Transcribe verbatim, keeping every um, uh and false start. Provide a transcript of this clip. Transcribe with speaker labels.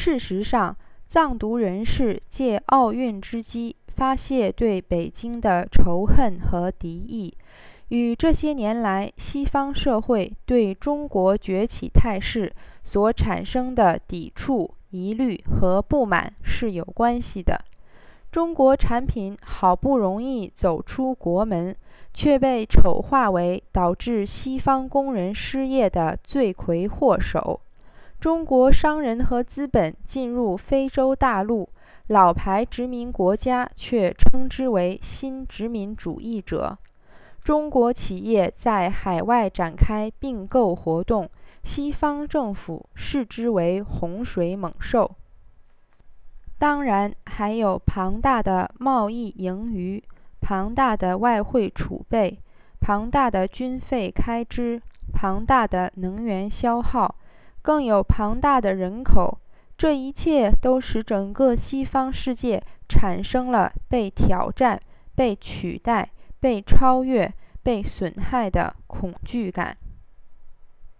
Speaker 1: 事实上，藏独人士借奥运之机发泄对北京的仇恨和敌意，与这些年来西方社会对中国崛起态势所产生的抵触、疑虑和不满是有关系的。中国产品好不容易走出国门，却被丑化为导致西方工人失业的罪魁祸首。中国商人和资本进入非洲大陆，老牌殖民国家却称之为新殖民主义者。中国企业在海外展开并购活动，西方政府视之为洪水猛兽。当然，还有庞大的贸易盈余、庞大的外汇储备、庞大的军费开支、庞大的能源消耗，更有庞大的人口。这一切都使整个西方世界产生了被挑战、被取代、被超越、被损害的恐惧感。